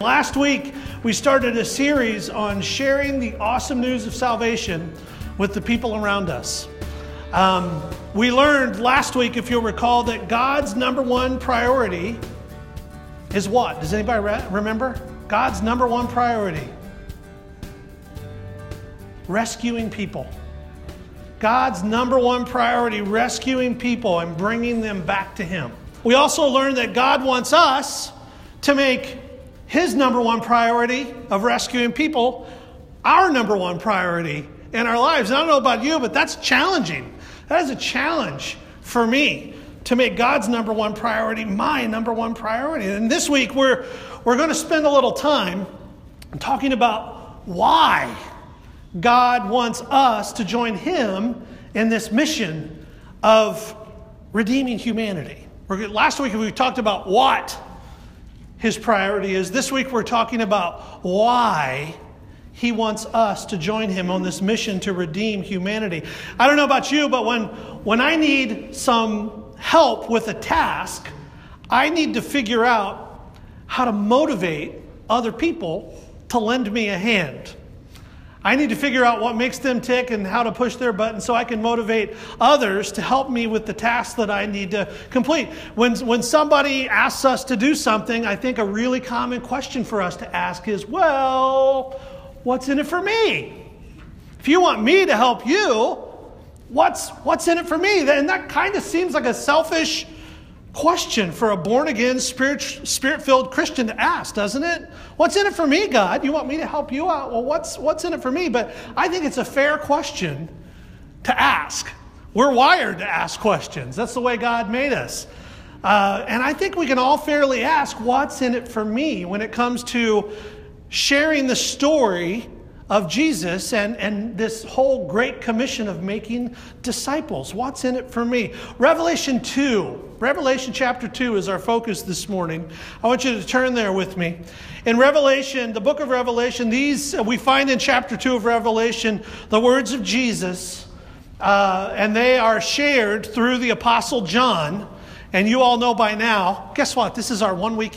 Last week, we started a series on sharing the awesome news of salvation with the people around us. We learned last week, if you'll recall, that God's number one priority is what? Does anybody remember? God's number one priority. Rescuing people. God's number one priority, rescuing people and bringing them back to Him. We also learned that God wants us to make His number one priority of rescuing people our number one priority in our lives. And I don't know about you, but that's challenging. That is a challenge for me to make God's number one priority my number one priority. And this week we're going to spend a little time talking about why God wants us to join Him in this mission of redeeming humanity. Last week we talked about what His priority is. This week we're talking about why He wants us to join Him on this mission to redeem humanity. I don't know about you, but when I need some help with a task, I need to figure out how to motivate other people to lend me a hand. I need to figure out what makes them tick and how to push their button so I can motivate others to help me with the task that I need to complete. When somebody asks us to do something, I think a really common question for us to ask is, well, what's in it for me? If you want me to help you, what's in it for me? And that kind of seems like a selfish question for a born-again, spirit-filled Christian to ask, doesn't it? What's in it for me, God? You want me to help you out? Well, what's in it for me? But I think it's a fair question to ask. We're wired to ask questions. That's the way God made us. And I think we can all fairly ask, what's in it for me when it comes to sharing the story of Jesus and this whole great commission of making disciples. What's in it for me? Revelation chapter 2 is our focus this morning. I want you to turn there with me. In Revelation, the book of Revelation, we find in chapter 2 of Revelation the words of Jesus, and they are shared through the Apostle John. And you all know by now, guess what? This is our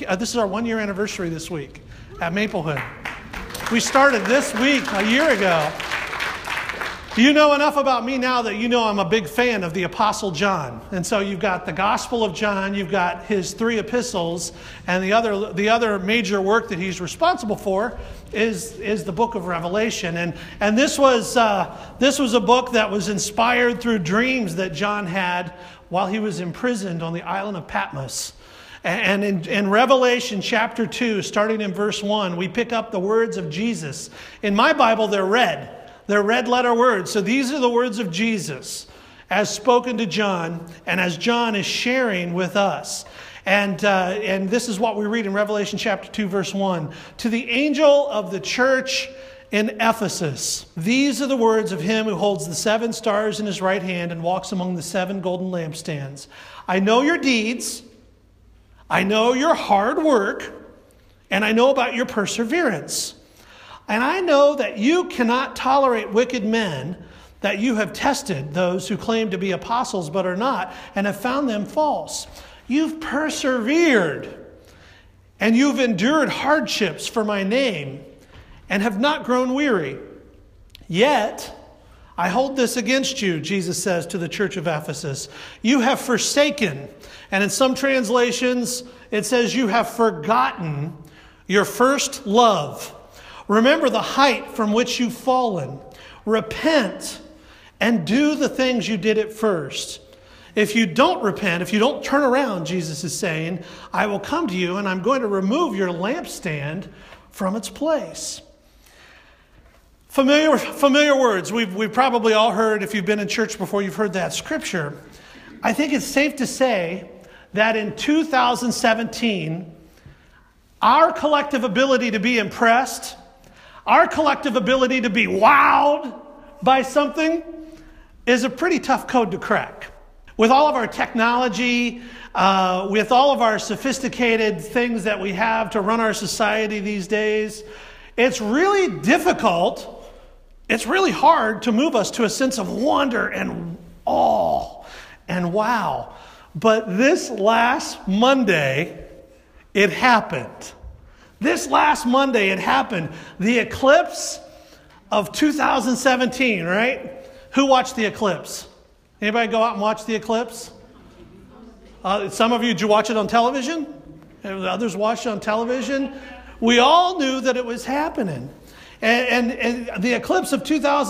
1 year anniversary this week at Maplewood. We started this week a year ago. You know enough about me now that you know I'm a big fan of the Apostle John. And so you've got the Gospel of John, you've got his 3 epistles, and the other major work that he's responsible for is the book of Revelation. And this was a book that was inspired through dreams that John had while he was imprisoned on the island of Patmos. And in Revelation chapter 2, starting in verse 1, we pick up the words of Jesus. In my Bible, they're red. They're red letter words. So these are the words of Jesus as spoken to John and as John is sharing with us. And this is what we read in Revelation chapter 2, verse 1. To the angel of the church in Ephesus, these are the words of him who holds the 7 stars in his right hand and walks among the 7 golden lampstands. I know your deeds. I know your hard work, and I know about your perseverance. And I know that you cannot tolerate wicked men, that you have tested those who claim to be apostles but are not, and have found them false. You've persevered, and you've endured hardships for my name, and have not grown weary. Yet I hold this against you, Jesus says to the church of Ephesus. You have forsaken, and in some translations it says you have forgotten your first love. Remember the height from which you've fallen. Repent and do the things you did at first. If you don't repent, if you don't turn around, Jesus is saying, I will come to you and I'm going to remove your lampstand from its place. Familiar words. We've probably all heard, if you've been in church before, you've heard that scripture. I think it's safe to say that in 2017, our collective ability to be impressed, our collective ability to be wowed by something is a pretty tough code to crack. With all of our technology, with all of our sophisticated things that we have to run our society these days, it's really difficult. It's really hard to move us to a sense of wonder and awe and wow. But this last Monday, it happened. This last Monday it happened. The eclipse of 2017, right? Who watched the eclipse? Anybody go out and watch the eclipse? Some of you, did you watch it on television? Others watched it on television. We all knew that it was happening. And the eclipse of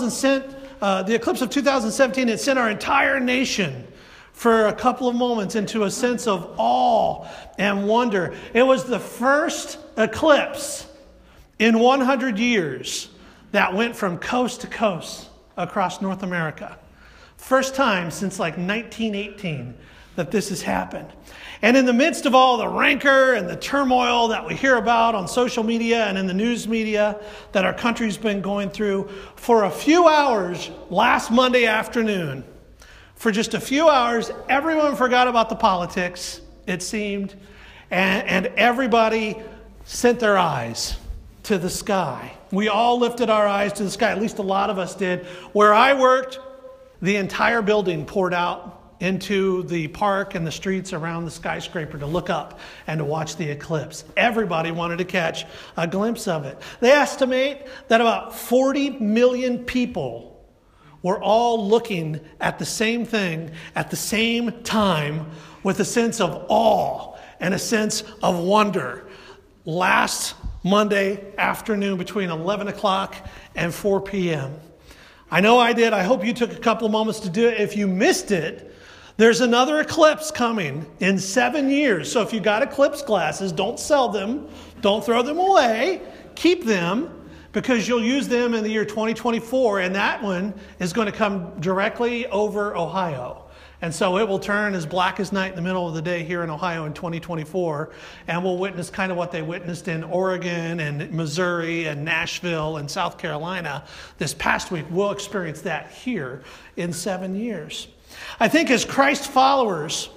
2017, it sent our entire nation for a couple of moments into a sense of awe and wonder. It was the first eclipse in 100 years that went from coast to coast across North America. First time since like 1918 that this has happened. And in the midst of all the rancor and the turmoil that we hear about on social media and in the news media that our country's been going through, for a few hours last Monday afternoon, for just a few hours, everyone forgot about the politics, it seemed, and everybody sent their eyes to the sky. We all lifted our eyes to the sky, at least a lot of us did. Where I worked, the entire building poured out into the park and the streets around the skyscraper to look up and to watch the eclipse. Everybody wanted to catch a glimpse of it. They estimate that about 40 million people were all looking at the same thing at the same time with a sense of awe and a sense of wonder. Last Monday afternoon between 11 o'clock and 4 p.m. I know I did. I hope you took a couple of moments to do it. If you missed it, there's another eclipse coming in 7 years. So if you got eclipse glasses, don't sell them. Don't throw them away. Keep them because you'll use them in the year 2024. And that one is going to come directly over Ohio. And so it will turn as black as night in the middle of the day here in Ohio in 2024. And we'll witness kind of what they witnessed in Oregon and Missouri and Nashville and South Carolina this past week. We'll experience that here in 7 years. I think as Christ followers,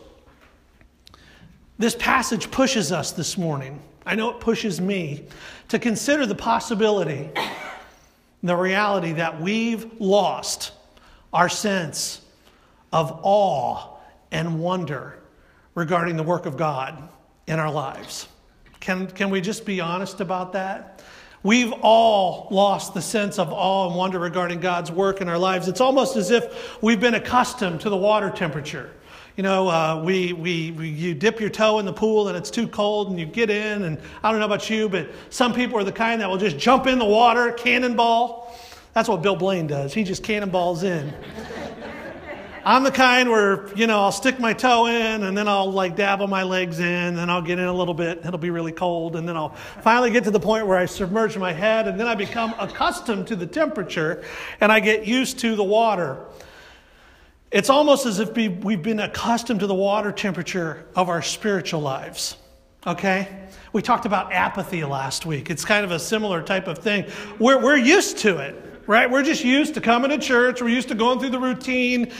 this passage pushes us this morning. I know it pushes me to consider the possibility, the reality that we've lost our sense of awe and wonder regarding the work of God in our lives. Can we just be honest about that? We've all lost the sense of awe and wonder regarding God's work in our lives. It's almost as if we've been accustomed to the water temperature. You know, you dip your toe in the pool and it's too cold and you get in, and I don't know about you, but some people are the kind that will just jump in the water, cannonball. That's what Bill Blaine does. He just cannonballs in. I'm the kind where, I'll stick my toe in and then I'll dabble my legs in and then I'll get in a little bit. It'll be really cold. And then I'll finally get to the point where I submerge my head and then I become accustomed to the temperature and I get used to the water. It's almost as if we've been accustomed to the water temperature of our spiritual lives. Okay? We talked about apathy last week. It's kind of a similar type of thing. We're used to it. Right? We're just used to coming to church. We're used to going through the routine.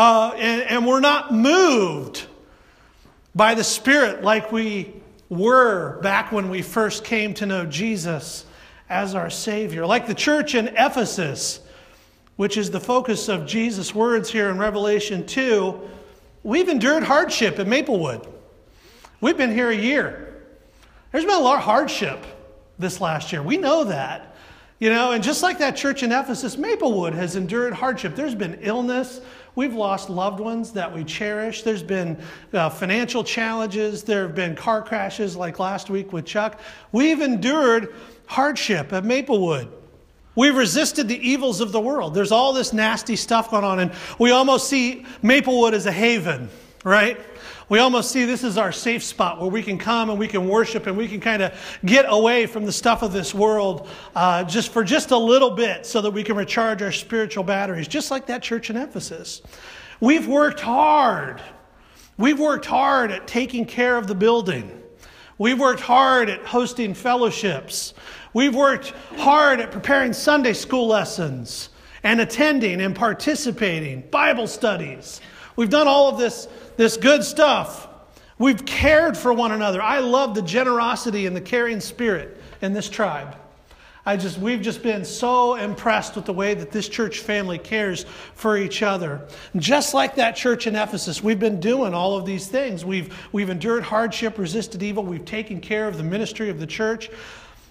And we're not moved by the Spirit like we were back when we first came to know Jesus as our Savior. Like the church in Ephesus, which is the focus of Jesus' words here in Revelation 2, we've endured hardship at Maplewood. We've been here a year. There's been a lot of hardship this last year. We know that. And just like that church in Ephesus, Maplewood has endured hardship. There's been illness. We've lost loved ones that we cherish. There's been financial challenges. There have been car crashes like last week with Chuck. We've endured hardship at Maplewood. We've resisted the evils of the world. There's all this nasty stuff going on, and we almost see Maplewood as a haven, right? We almost see this as our safe spot where we can come and we can worship and we can kind of get away from the stuff of this world just a little bit so that we can recharge our spiritual batteries, just like that church in Ephesus. We've worked hard. We've worked hard at taking care of the building. We've worked hard at hosting fellowships. We've worked hard at preparing Sunday school lessons and attending and participating, Bible studies. We've done all of this good stuff. We've cared for one another. I love the generosity and the caring spirit in this tribe. We've just been so impressed with the way that this church family cares for each other. Just like that church in Ephesus, we've been doing all of these things. We've endured hardship, resisted evil. We've taken care of the ministry of the church.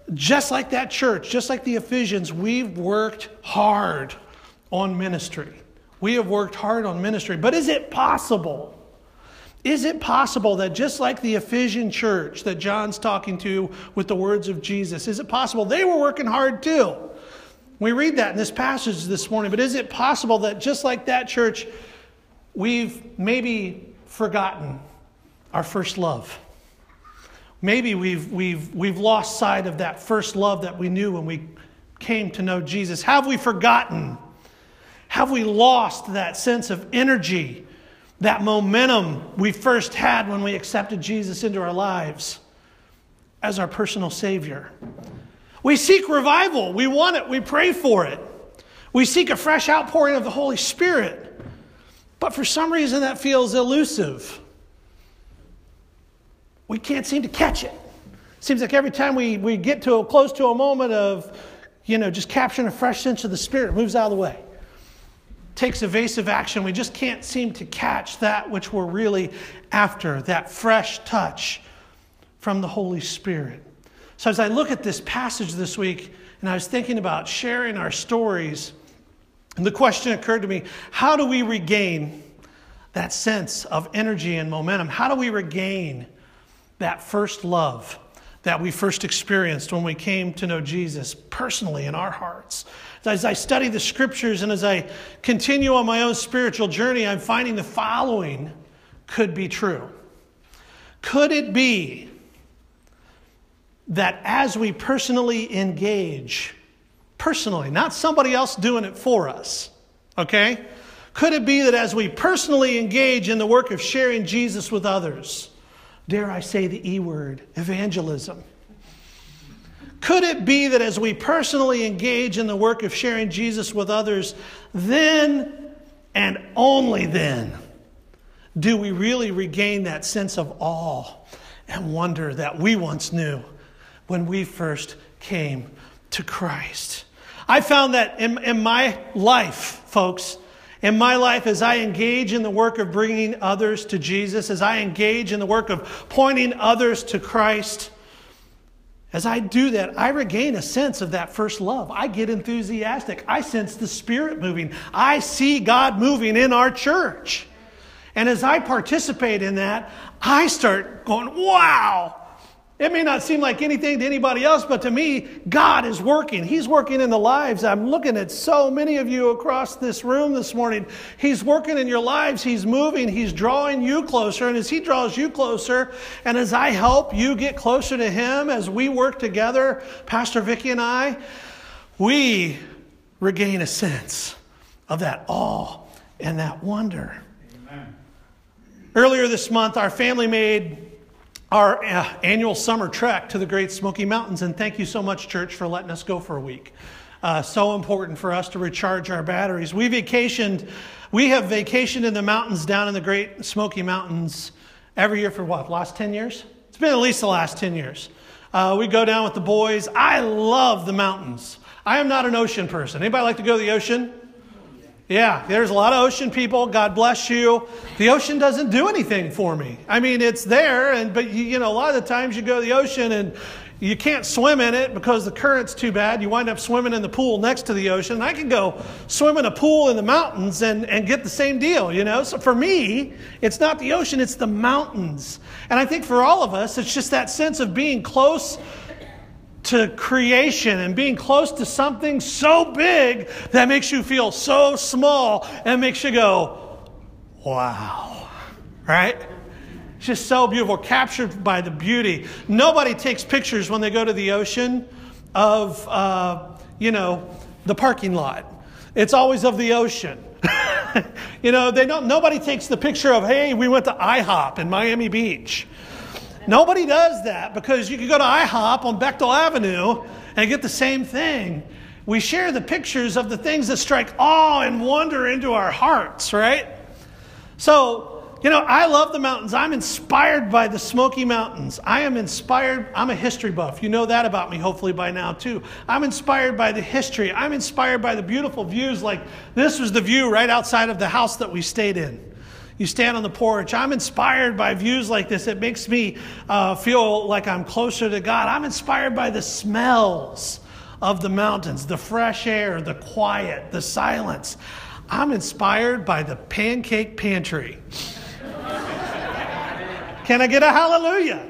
just like that church, just like the Ephesians, we've worked hard on ministry. We have worked hard on ministry. But is it possible? Is it possible that just like the Ephesian church that John's talking to with the words of Jesus, is it possible they were working hard too? We read that in this passage this morning. But is it possible that just like that church, we've maybe forgotten our first love? Maybe we've lost sight of that first love that we knew when we came to know Jesus. Have we forgotten? Have we lost that sense of energy, that momentum we first had when we accepted Jesus into our lives as our personal Savior? We seek revival. We want it. We pray for it. We seek a fresh outpouring of the Holy Spirit. But for some reason that feels elusive. We can't seem to catch it. Seems like every time we get close to a moment of, just capturing a fresh sense of the Spirit, it moves out of the way. Takes evasive action. We just can't seem to catch that which we're really after, that fresh touch from the Holy Spirit. So as I look at this passage this week, and I was thinking about sharing our stories, and the question occurred to me, how do we regain that sense of energy and momentum? How do we regain that first love that we first experienced when we came to know Jesus personally in our hearts? As I study the scriptures and as I continue on my own spiritual journey, I'm finding the following could be true. Could it be that as we personally engage, personally, not somebody else doing it for us, okay? Could it be that as we personally engage in the work of sharing Jesus with others, dare I say the E word, evangelism? Could it be that as we personally engage in the work of sharing Jesus with others, then and only then do we really regain that sense of awe and wonder that we once knew when we first came to Christ? I found that in my life, folks, in my life, as I engage in the work of bringing others to Jesus, as I engage in the work of pointing others to Christ, as I do that, I regain a sense of that first love. I get enthusiastic. I sense the Spirit moving. I see God moving in our church. And as I participate in that, I start going, wow! It may not seem like anything to anybody else, but to me, God is working. He's working in the lives. I'm looking at so many of you across this room this morning. He's working in your lives. He's moving. He's drawing you closer. And as He draws you closer, and as I help you get closer to Him, as we work together, Pastor Vicki and I, we regain a sense of that awe and that wonder. Amen. Earlier this month, our family made our annual summer trek to the Great Smoky Mountains, and thank you so much, church, for letting us go for a week. So important for us to recharge our batteries. We have vacationed in the mountains down in the Great Smoky Mountains every year for what, last 10 years? It's been at least the last 10 years. We go down with the boys. I love the mountains. I am not an ocean person. Anybody like to go to the ocean? Yeah, there's a lot of ocean people. God bless you. The ocean doesn't do anything for me. I mean, it's there, but a lot of the times you go to the ocean and you can't swim in it because the current's too bad. You wind up swimming in the pool next to the ocean. I can go swim in a pool in the mountains and get the same deal, So for me, it's not the ocean, it's the mountains. And I think for all of us, it's just that sense of being close to creation and being close to something so big that makes you feel so small and makes you go, wow, right? It's just so beautiful, captured by the beauty. Nobody takes pictures when they go to the ocean of, the parking lot. It's always of the ocean. Nobody takes the picture of, hey, we went to IHOP in Miami Beach. Nobody does that because you can go to IHOP on Bechtel Avenue and get the same thing. We share the pictures of the things that strike awe and wonder into our hearts, right? So, I love the mountains. I'm inspired by the Smoky Mountains. I am inspired. I'm a history buff. You know that about me, hopefully by now, too. I'm inspired by the history. I'm inspired by the beautiful views. Like this was the view right outside of the house that we stayed in. You stand on the porch. I'm inspired by views like this. It makes me feel like I'm closer to God. I'm inspired by the smells of the mountains, the fresh air, the quiet, the silence. I'm inspired by the pancake pantry. Can I get a hallelujah?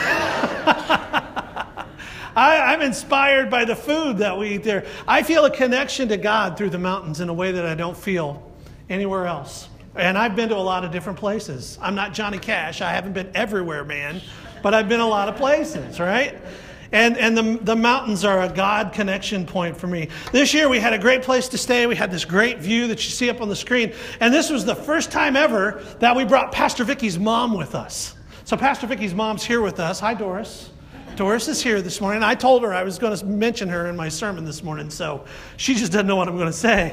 I'm inspired by the food that we eat there. I feel a connection to God through the mountains in a way that I don't feel anywhere else. And I've been to a lot of different places. I'm not Johnny Cash. I haven't been everywhere, man. But I've been a lot of places, right? And the mountains are a God connection point for me. This year we had a great place to stay. We had this great view that you see up on the screen. And this was the first time ever that we brought Pastor Vicky's mom with us. So Pastor Vicky's mom's here with us. Hi, Doris. Doris is here this morning. I told her I was going to mention her in my sermon this morning, so she just doesn't know what I'm going to say.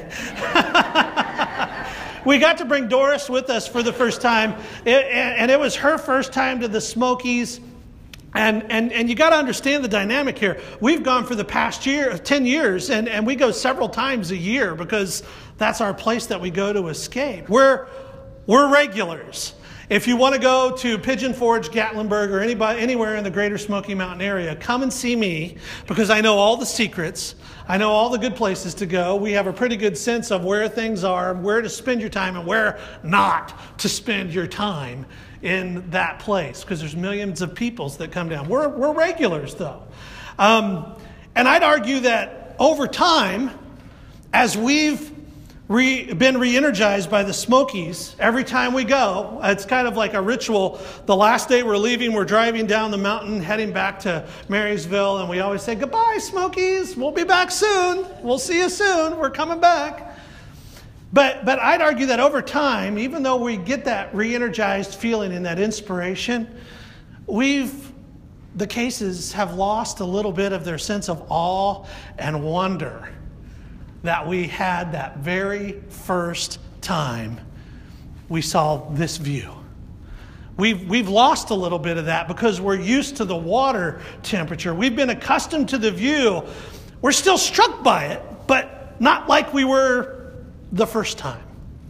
We got to bring Doris with us for the first time, and it was her first time to the Smokies. And you got to understand the dynamic here. We've gone for the past 10 years, and we go several times a year because that's our place that we go to escape. We're regulars. If you want to go to Pigeon Forge, Gatlinburg, or anywhere in the greater Smoky Mountain area, come and see me because I know all the secrets. I know all the good places to go. We have a pretty good sense of where things are, where to spend your time, and where not to spend your time in that place because there's millions of peoples that come down. We're regulars, though. And I'd argue that over time, as we've been re-energized by the Smokies every time we go. It's kind of like a ritual. The last day we're leaving, we're driving down the mountain, heading back to Marysville, and we always say, goodbye, Smokies. We'll be back soon. We'll see you soon. We're coming back. But I'd argue that over time, even though we get that re-energized feeling and that inspiration, the cases have lost a little bit of their sense of awe and wonder that we had that very first time we saw this view. We've lost a little bit of that because we're used to the water temperature. We've been accustomed to the view. We're still struck by it, but not like we were the first time.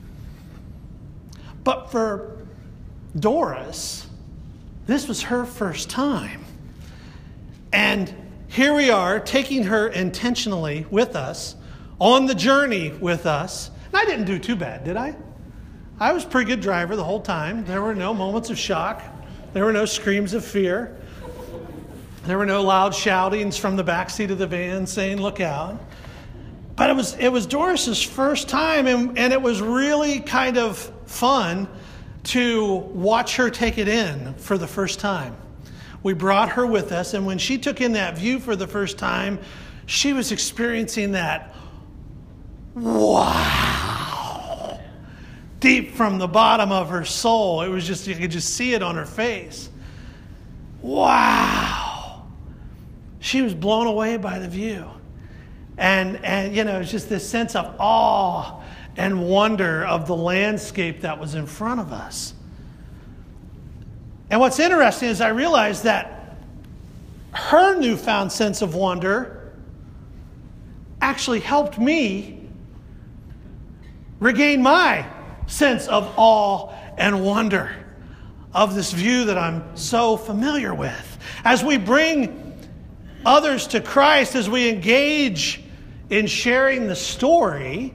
But for Doris, this was her first time. And here we are, taking her intentionally with us, on the journey with us. And I didn't do too bad, did I? I was a pretty good driver the whole time. There were no moments of shock. There were no screams of fear. There were no loud shoutings from the backseat of the van saying, look out. But it was Doris's first time, and it was really kind of fun to watch her take it in for the first time. We brought her with us, and when she took in that view for the first time, she was experiencing that wow, deep from the bottom of her soul. It was just, you could just see it on her face. Wow. She was blown away by the view. And it's just this sense of awe and wonder of the landscape that was in front of us. And what's interesting is I realized that her newfound sense of wonder actually helped me regain my sense of awe and wonder of this view that I'm so familiar with. As we bring others to Christ, as we engage in sharing the story,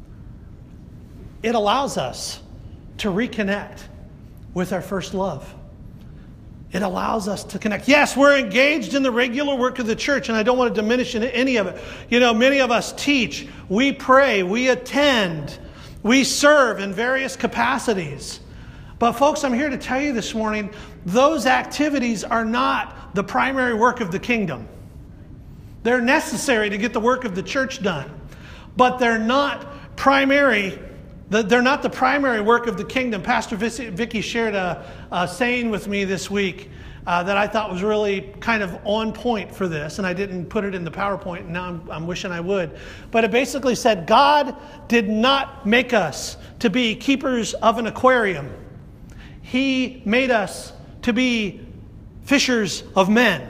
it allows us to reconnect with our first love. It allows us to connect. Yes, we're engaged in the regular work of the church, and I don't want to diminish any of it. Many of us teach, we pray, we attend, we serve in various capacities. But folks, I'm here to tell you this morning, those activities are not the primary work of the kingdom. They're necessary to get the work of the church done. But they're not primary. They're not the primary work of the kingdom. Pastor Vicky shared a saying with me this week that I thought was really kind of on point for this, and I didn't put it in the PowerPoint, and now I'm wishing I would. But it basically said, God did not make us to be keepers of an aquarium. He made us to be fishers of men.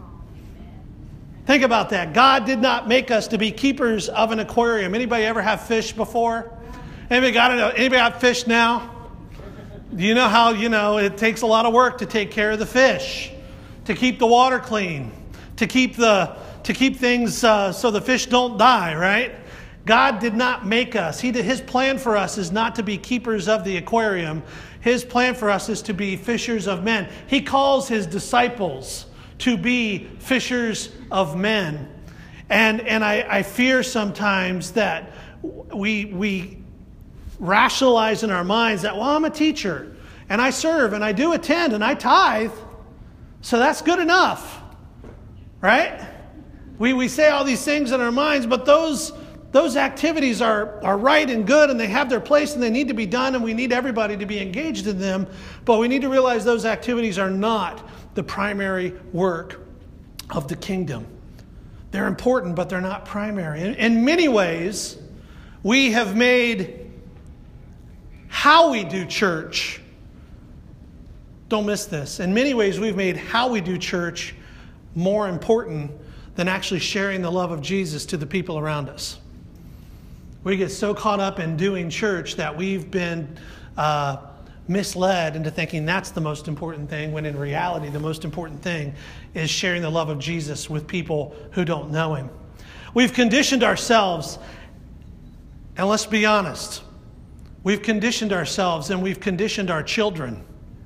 Think about that. God did not make us to be keepers of an aquarium. Anybody ever have fish before? Anybody have fish now? You know how, it takes a lot of work to take care of the fish, to keep the water clean, to keep things so the fish don't die, right? God did not make us. His plan for us is not to be keepers of the aquarium. His plan for us is to be fishers of men. He calls his disciples to be fishers of men. And I fear sometimes that we rationalize in our minds that, well, I'm a teacher, and I serve, and I do attend, and I tithe, so that's good enough, right? We say all these things in our minds, but those activities are right and good, and they have their place, and they need to be done, and we need everybody to be engaged in them, but we need to realize those activities are not the primary work of the kingdom. They're important, but they're not primary. In many ways, we have made how we do church, don't miss this, in many ways we've made how we do church more important than actually sharing the love of Jesus to the people around us. We get so caught up in doing church that we've been misled into thinking that's the most important thing, when in reality the most important thing is sharing the love of Jesus with people who don't know him. We've conditioned ourselves, and let's be honest, we've conditioned ourselves and we've conditioned our children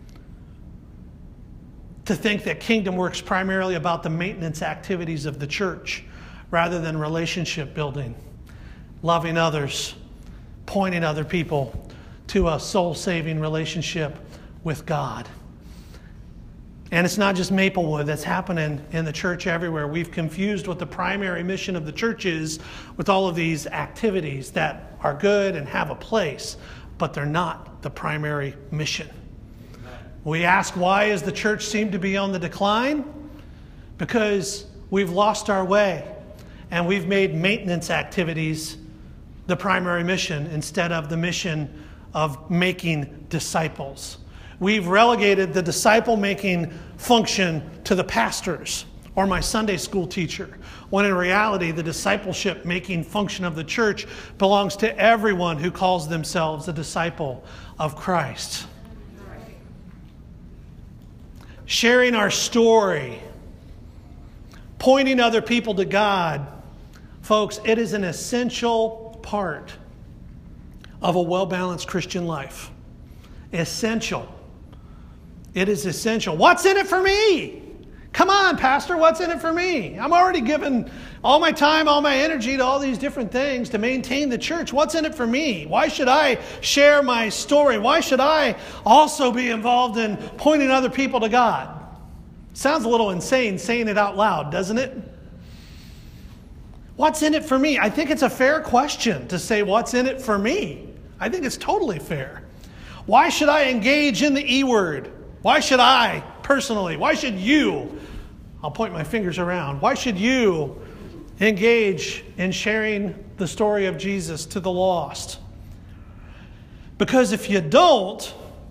to think that kingdom work's primarily about the maintenance activities of the church rather than relationship building, loving others, pointing other people to a soul-saving relationship with God. And it's not just Maplewood that's happening in the church everywhere. We've confused what the primary mission of the church is with all of these activities that are good and have a place, but they're not the primary mission. We ask, why does the church seem to be on the decline? Because we've lost our way and we've made maintenance activities the primary mission instead of the mission of making disciples. We've relegated the disciple-making function to the pastors or my Sunday school teacher, when in reality the discipleship-making function of the church belongs to everyone who calls themselves a disciple of Christ. Sharing our story, pointing other people to God, folks, it is an essential part of a well-balanced Christian life. Essential. It is essential. What's in it for me? Come on, Pastor, what's in it for me? I'm already giving all my time, all my energy to all these different things to maintain the church. What's in it for me? Why should I share my story? Why should I also be involved in pointing other people to God? Sounds a little insane saying it out loud, doesn't it? What's in it for me? I think it's a fair question to say, what's in it for me? I think it's totally fair. Why should I engage in the E word? Why should I, personally, why should you, I'll point my fingers around, why should you engage in sharing the story of Jesus to the lost? Because if you don't,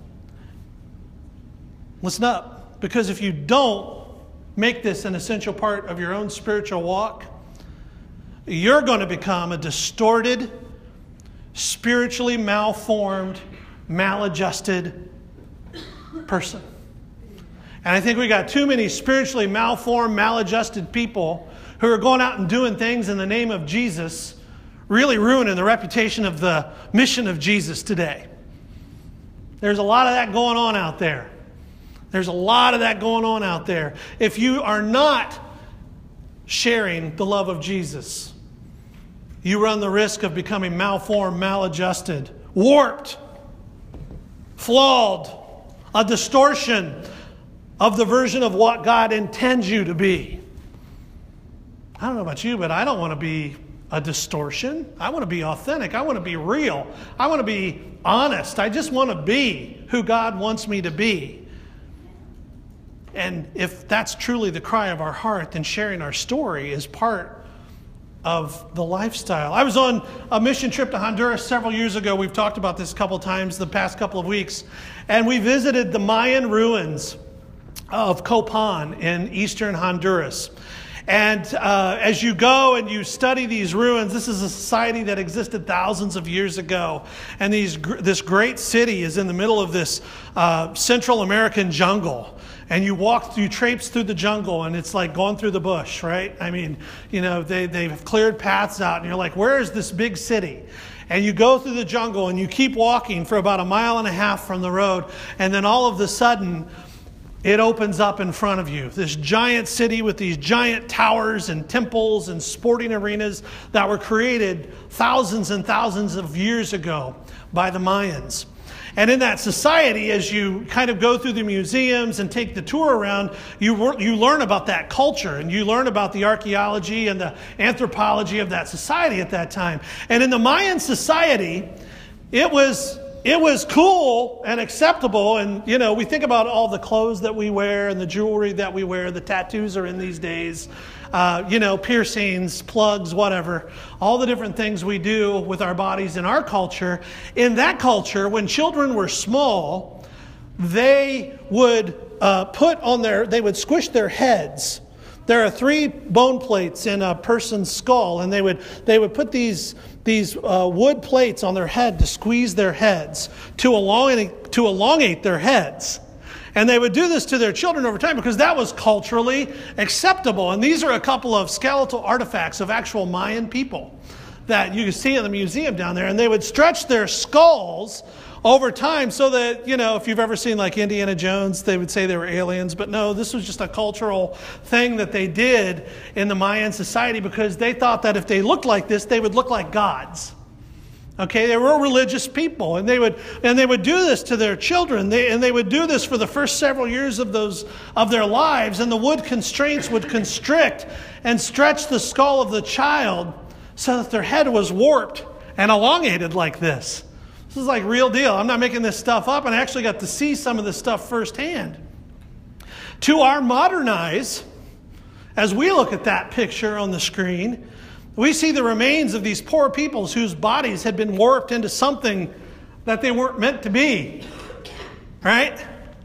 listen up, because if you don't make this an essential part of your own spiritual walk, you're going to become a distorted, spiritually malformed, maladjusted person. And I think we got too many spiritually malformed, maladjusted people who are going out and doing things in the name of Jesus, really ruining the reputation of the mission of Jesus today. There's a lot of that going on out there. There's a lot of that going on out there. If you are not sharing the love of Jesus, you run the risk of becoming malformed, maladjusted, warped, flawed, a distortion of the version of what God intends you to be. I don't know about you, but I don't want to be a distortion. I want to be authentic. I want to be real. I want to be honest. I just want to be who God wants me to be. And if that's truly the cry of our heart, then sharing our story is part of the lifestyle. I was on a mission trip to Honduras several years ago. We've talked about this a couple of times the past couple of weeks. And we visited the Mayan ruins of Copan in eastern Honduras. And as you go and you study these ruins, this is a society that existed thousands of years ago. And this great city is in the middle of this Central American jungle. And you traipse through the jungle, and it's like going through the bush, right? I mean, they've cleared paths out, and you're like, where is this big city? And you go through the jungle, and you keep walking for about 1.5 miles from the road, and then all of a sudden, it opens up in front of you. This giant city with these giant towers and temples and sporting arenas that were created thousands and thousands of years ago by the Mayans. And in that society, as you kind of go through the museums and take the tour around, you learn about that culture, and you learn about the archaeology and the anthropology of that society at that time. And in the Mayan society, it was cool and acceptable. And, we think about all the clothes that we wear and the jewelry that we wear, the tattoos are in these days, piercings, plugs, whatever, all the different things we do with our bodies in our culture. In that culture, when children were small, they would they would squish their heads. There are 3 bone plates in a person's skull, and they would put these wood plates on their head to squeeze their heads, to elongate their heads. And they would do this to their children over time because that was culturally acceptable. And these are a couple of skeletal artifacts of actual Mayan people that you can see in the museum down there. And they would stretch their skulls over time so that, if you've ever seen like Indiana Jones, they would say they were aliens. But no, this was just a cultural thing that they did in the Mayan society because they thought that if they looked like this, they would look like gods. Okay, they were religious people, and they would do this to their children. They would do this for the first several years of their lives, and the wood constraints would constrict and stretch the skull of the child so that their head was warped and elongated like this. This is like real deal. I'm not making this stuff up, and I actually got to see some of this stuff firsthand. To our modern eyes, as we look at that picture on the screen, we see the remains of these poor peoples whose bodies had been warped into something that they weren't meant to be. Right?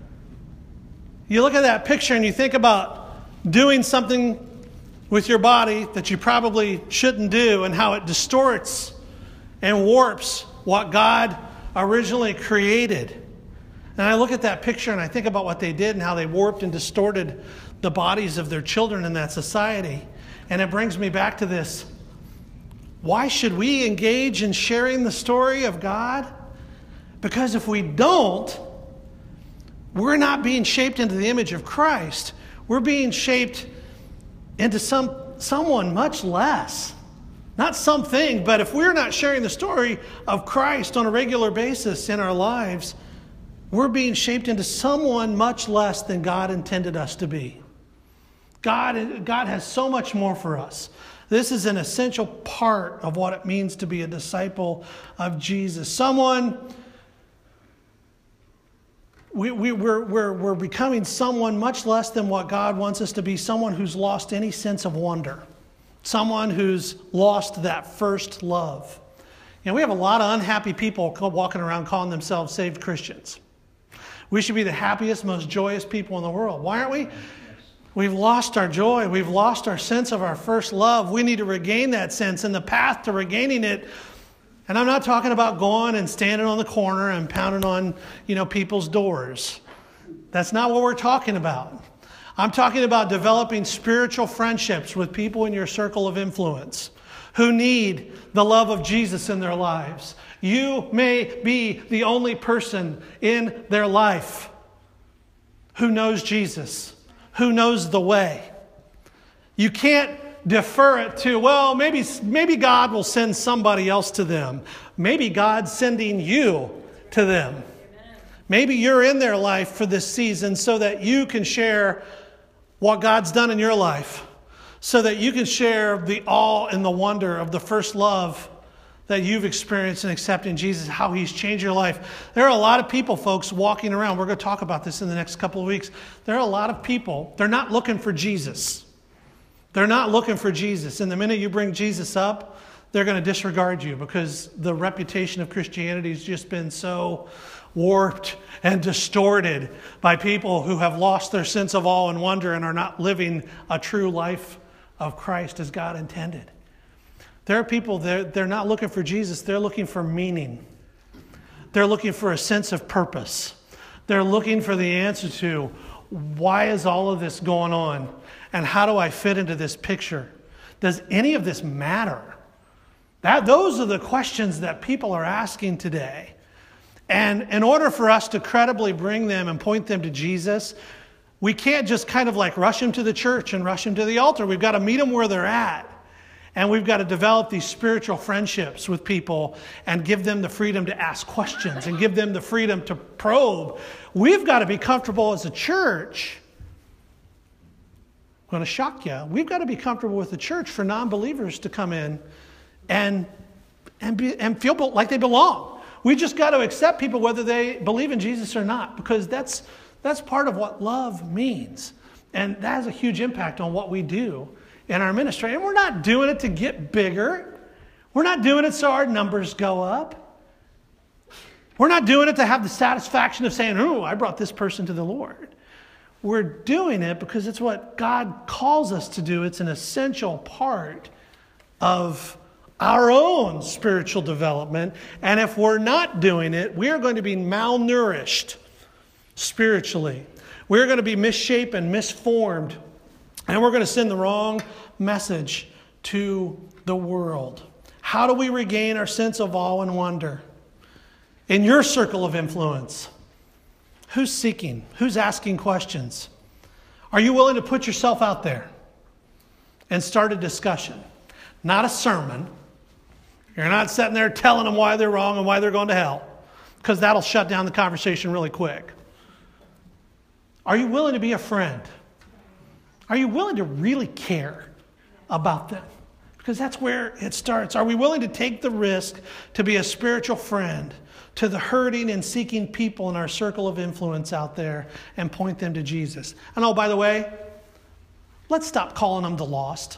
You look at that picture and you think about doing something with your body that you probably shouldn't do, and how it distorts and warps what God originally created. And I look at that picture and I think about what they did and how they warped and distorted the bodies of their children in that society. And it brings me back to this. Why should we engage in sharing the story of God? Because if we don't, we're not being shaped into the image of Christ. We're being shaped into someone much less. Not something, but if we're not sharing the story of Christ on a regular basis in our lives, we're being shaped into someone much less than God intended us to be. God has so much more for us. This is an essential part of what it means to be a disciple of Jesus. We're becoming someone much less than what God wants us to be, someone who's lost any sense of wonder, someone who's lost that first love. We have a lot of unhappy people walking around calling themselves saved Christians. We should be the happiest, most joyous people in the world. Why aren't we? We've lost our joy. We've lost our sense of our first love. We need to regain that sense, and the path to regaining it. And I'm not talking about going and standing on the corner and pounding on, people's doors. That's not what we're talking about. I'm talking about developing spiritual friendships with people in your circle of influence who need the love of Jesus in their lives. You may be the only person in their life who knows Jesus, who knows the way. You can't defer it to, well, maybe God will send somebody else to them. Maybe God's sending you to them. Maybe you're in their life for this season so that you can share what God's done in your life, so that you can share the awe and the wonder of the first love that you've experienced in accepting Jesus, how He's changed your life. There are a lot of people, folks, walking around. We're going to talk about this in the next couple of weeks. There are a lot of people, they're not looking for Jesus. They're not looking for Jesus. And the minute you bring Jesus up, they're going to disregard you because the reputation of Christianity has just been so warped and distorted by people who have lost their sense of awe and wonder and are not living a true life of Christ as God intended. There are people, they're not looking for Jesus, they're looking for meaning. They're looking for a sense of purpose. They're looking for the answer to, why is all of this going on? And how do I fit into this picture? Does any of this matter? Those are the questions that people are asking today. And in order for us to credibly bring them and point them to Jesus, we can't just kind of like rush them to the church and rush them to the altar. We've got to meet them where they're at. And we've got to develop these spiritual friendships with people and give them the freedom to ask questions and give them the freedom to probe. We've got to be comfortable as a church. I'm going to shock you. We've got to be comfortable with the church for non-believers to come in and feel like they belong. We just got to accept people whether they believe in Jesus or not, because that's part of what love means. And that has a huge impact on what we do in our ministry. And we're not doing it to get bigger. We're not doing it so our numbers go up. We're not doing it to have the satisfaction of saying, "Oh, I brought this person to the Lord." We're doing it because it's what God calls us to do. It's an essential part of our own spiritual development. And if we're not doing it, we are going to be malnourished spiritually. We're going to be misshapen, misformed, and we're going to send the wrong message to the world. How do we regain our sense of awe and wonder? In your circle of influence, who's seeking? Who's asking questions? Are you willing to put yourself out there and start a discussion? Not a sermon. You're not sitting there telling them why they're wrong and why they're going to hell, because that'll shut down the conversation really quick. Are you willing to be a friend? Are you willing to really care about them? Because that's where it starts. Are we willing to take the risk to be a spiritual friend to the hurting and seeking people in our circle of influence out there and point them to Jesus? And oh, by the way, let's stop calling them the lost.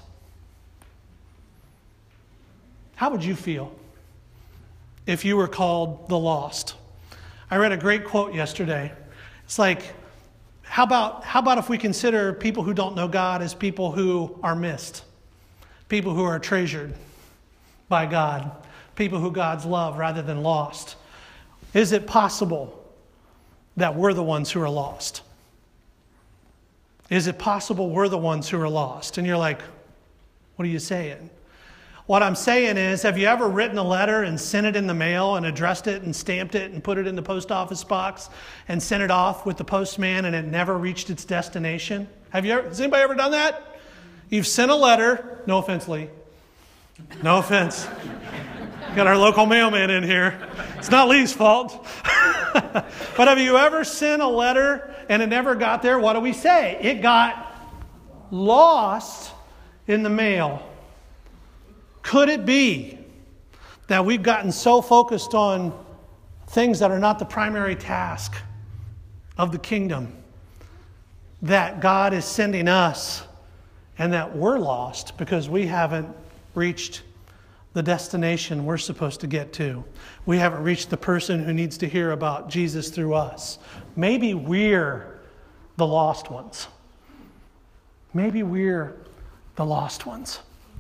How would you feel if you were called the lost? I read a great quote yesterday. It's like, how about if we consider people who don't know God as people who are missed, people who are treasured by God, people who God's love rather than lost? Is it possible that we're the ones who are lost? Is it possible we're the ones who are lost? And you're like, what are you saying? What I'm saying is, have you ever written a letter and sent it in the mail and addressed it and stamped it and put it in the post office box and sent it off with the postman and it never reached its destination? Has anybody ever done that? You've sent a letter. No offense, Lee. No offense. Got our local mailman in here. It's not Lee's fault. But have you ever sent a letter and it never got there? What do we say? It got lost in the mail. Could it be that we've gotten so focused on things that are not the primary task of the kingdom that God is sending us and that we're lost because we haven't reached the destination we're supposed to get to? We haven't reached the person who needs to hear about Jesus through us. Maybe we're the lost ones. Maybe we're the lost ones.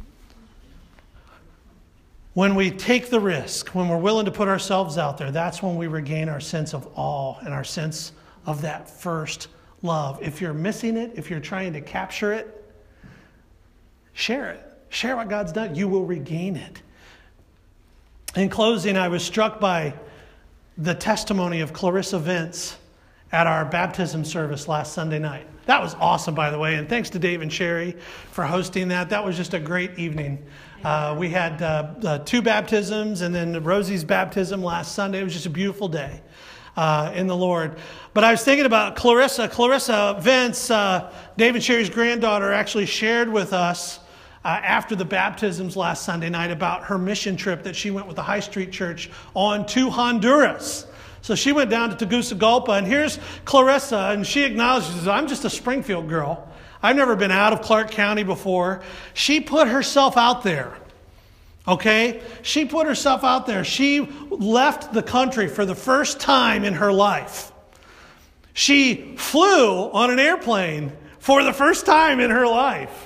When we take the risk, when we're willing to put ourselves out there, that's when we regain our sense of awe and our sense of that first love. If you're missing it, if you're trying to capture it, share it. Share what God's done. You will regain it. In closing, I was struck by the testimony of Clarissa Vince at our baptism service last Sunday night. That was awesome, by the way, and thanks to Dave and Sherry for hosting that. That was just a great evening. We had 2 baptisms and then Rosie's baptism last Sunday. It was just a beautiful day in the Lord. But I was thinking about Clarissa. Clarissa Vince, Dave and Sherry's granddaughter, actually shared with us after the baptisms last Sunday night about her mission trip that she went with the High Street Church on to Honduras. So she went down to Tegucigalpa, and here's Clarissa, and she acknowledges, I'm just a Springfield girl. I've never been out of Clark County before. She put herself out there, okay? She put herself out there. She left the country for the first time in her life. She flew on an airplane for the first time in her life.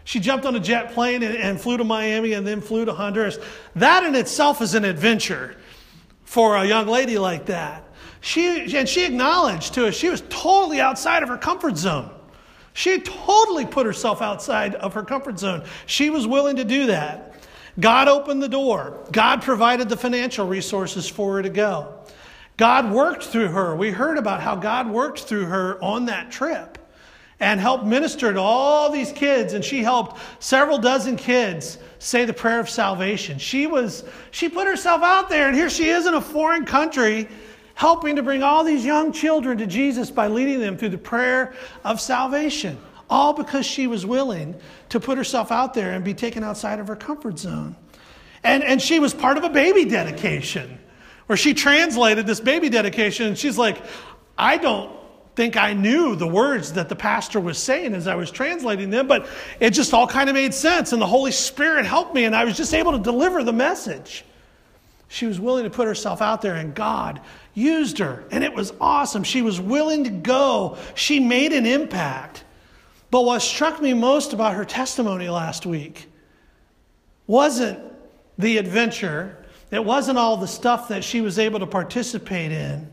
She jumped on a jet plane and flew to Miami and then flew to Honduras. That in itself is an adventure for a young lady like that. She acknowledged to us she was totally outside of her comfort zone. She totally put herself outside of her comfort zone. She was willing to do that. God opened the door. God provided the financial resources for her to go. God worked through her. We heard about how God worked through her on that trip and helped minister to all these kids. And she helped several dozen kids say the prayer of salvation. She put herself out there, and here she is in a foreign country helping to bring all these young children to Jesus by leading them through the prayer of salvation. All because she was willing to put herself out there and be taken outside of her comfort zone. And she was part of a baby dedication where she translated this baby dedication. And she's like, I don't think I knew the words that the pastor was saying as I was translating them, but it just all kind of made sense. And the Holy Spirit helped me, and I was just able to deliver the message. She was willing to put herself out there, and God used her. And it was awesome. She was willing to go. She made an impact. But what struck me most about her testimony last week wasn't the adventure. It wasn't all the stuff that she was able to participate in.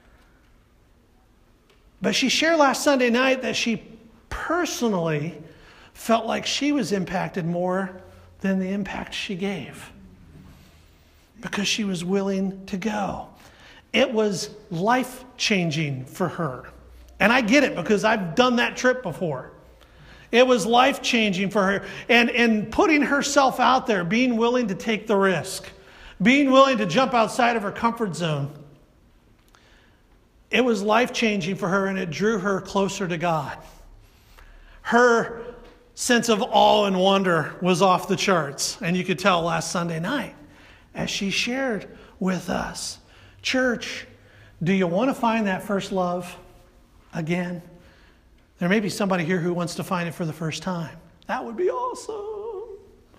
But she shared last Sunday night that she personally felt like she was impacted more than the impact she gave, because she was willing to go. It was life-changing for her. And I get it, because I've done that trip before. It was life-changing for her. And putting herself out there, being willing to take the risk, being willing to jump outside of her comfort zone, it was life-changing for her, and it drew her closer to God. Her sense of awe and wonder was off the charts, and you could tell last Sunday night as she shared with us. Church, do you want to find that first love again? There may be somebody here who wants to find it for the first time. That would be awesome.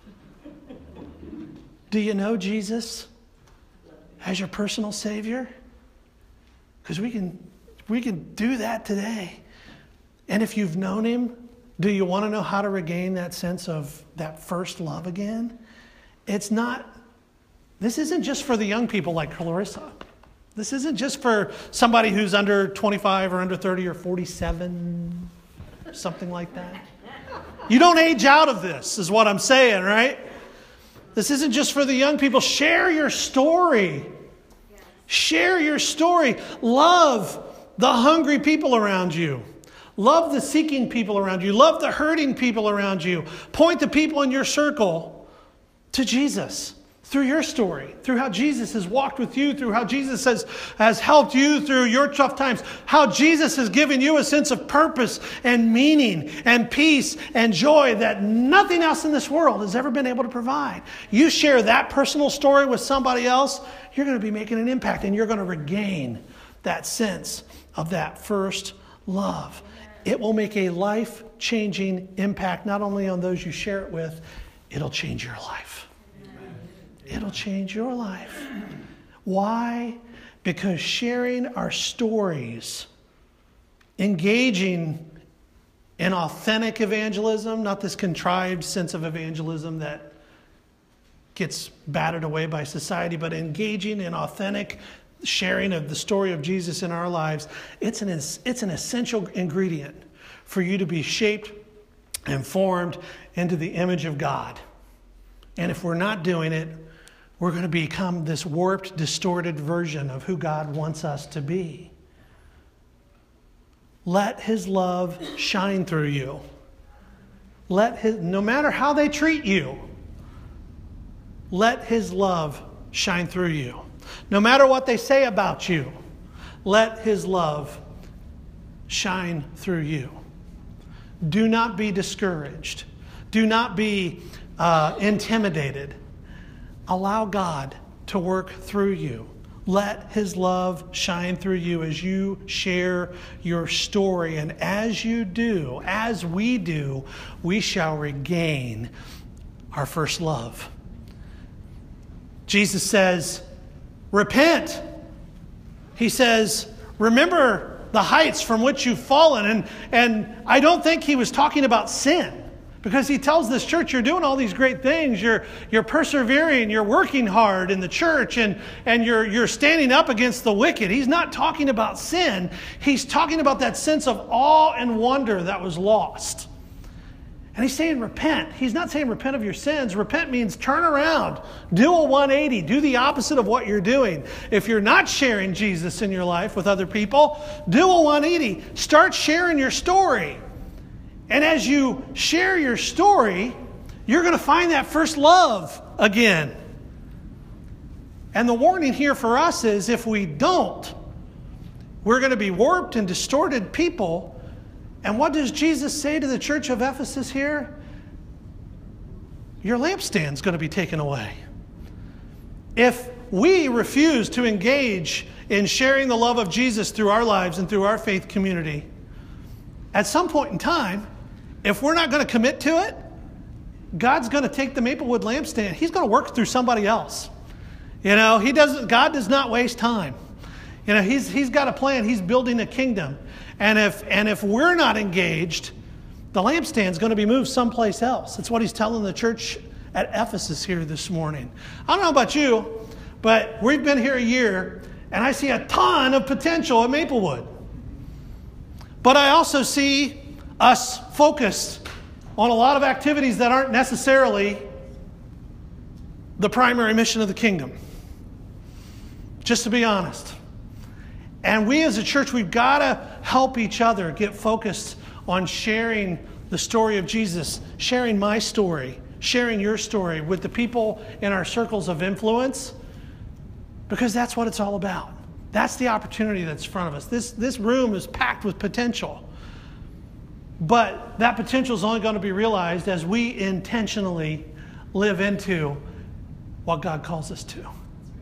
Do you know Jesus as your personal Savior? Because we can do that today. And if you've known Him, do you want to know how to regain that sense of that first love again? This isn't just for the young people like Clarissa. This isn't just for somebody who's under 25 or under 30 or 47, or something like that. You don't age out of this, is what I'm saying, right? This isn't just for the young people. Share your story. Share your story. Love the hungry people around you. Love the seeking people around you. Love the hurting people around you. Point the people in your circle to Jesus through your story, through how Jesus has walked with you, through how Jesus has helped you through your tough times, how Jesus has given you a sense of purpose and meaning and peace and joy that nothing else in this world has ever been able to provide. You share that personal story with somebody else, you're going to be making an impact, and you're going to regain that sense of that first love. It will make a life-changing impact, not only on those you share it with, it'll change your life. It'll change your life. Why? Because sharing our stories, engaging in authentic evangelism, not this contrived sense of evangelism that gets battered away by society, but engaging in authentic sharing of the story of Jesus in our lives, it's an essential ingredient for you to be shaped and formed into the image of God. And if we're not doing it, we're going to become this warped, distorted version of who God wants us to be. Let His love shine through you. No matter how they treat you, let His love shine through you. No matter what they say about you, let His love shine through you. Do not be discouraged. Do not be intimidated. Allow God to work through you. Let His love shine through you as you share your story. And as you do, as we do, we shall regain our first love. Jesus says, repent. He says, remember the heights from which you've fallen. And I don't think He was talking about sin, Because he tells this church, you're doing all these great things. You're persevering. You're working hard in the church. And you're standing up against the wicked. He's not talking about sin. He's talking about that sense of awe and wonder that was lost. And he's saying repent. He's not saying repent of your sins. Repent means turn around. Do a 180. Do the opposite of what you're doing. If you're not sharing Jesus in your life with other people, do a 180. Start sharing your story. And as you share your story, you're going to find that first love again. And the warning here for us is if we don't, we're going to be warped and distorted people. And what does Jesus say to the church of Ephesus here? Your lampstand's going to be taken away. If we refuse to engage in sharing the love of Jesus through our lives and through our faith community, at some point in time, if we're not going to commit to it, God's going to take the Maplewood lampstand. He's going to work through somebody else. God does not waste time. He's got a plan. He's building a kingdom. And if we're not engaged, the lampstand's going to be moved someplace else. That's what he's telling the church at Ephesus here this morning. I don't know about you, but we've been here a year, and I see a ton of potential at Maplewood. But I also see us focused on a lot of activities that aren't necessarily the primary mission of the kingdom. Just to be honest. And we as a church, we've got to help each other get focused on sharing the story of Jesus, sharing my story, sharing your story with the people in our circles of influence, because that's what it's all about. That's the opportunity that's in front of us. This room is packed with potential. But that potential is only going to be realized as we intentionally live into what God calls us to.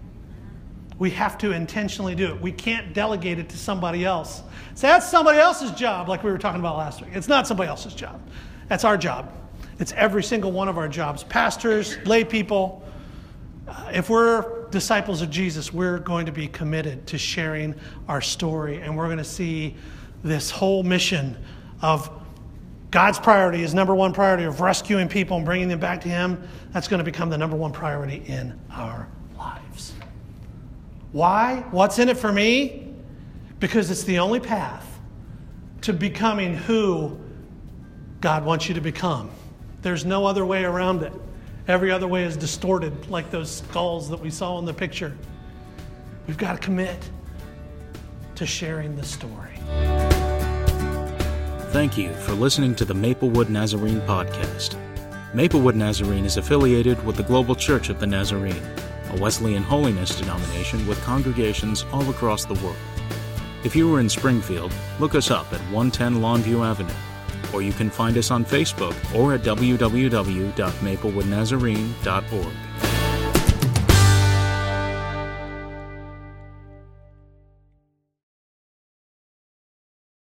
We have to intentionally do it. We can't delegate it to somebody else. So that's somebody else's job, like we were talking about last week. It's not somebody else's job. That's our job. It's every single one of our jobs. Pastors, lay people. If we're disciples of Jesus, we're going to be committed to sharing our story. And we're going to see this whole mission of God's priority, his number one priority of rescuing people and bringing them back to him. That's going to become the number one priority in our lives. Why? What's in it for me? Because it's the only path to becoming who God wants you to become. There's no other way around it. Every other way is distorted, like those skulls that we saw in the picture. We've got to commit to sharing the story. Thank you for listening to the Maplewood Nazarene podcast. Maplewood Nazarene is affiliated with the Global Church of the Nazarene, a Wesleyan holiness denomination with congregations all across the world. If you are in Springfield, look us up at 110 Longview Avenue, or you can find us on Facebook or at www.maplewoodnazarene.org.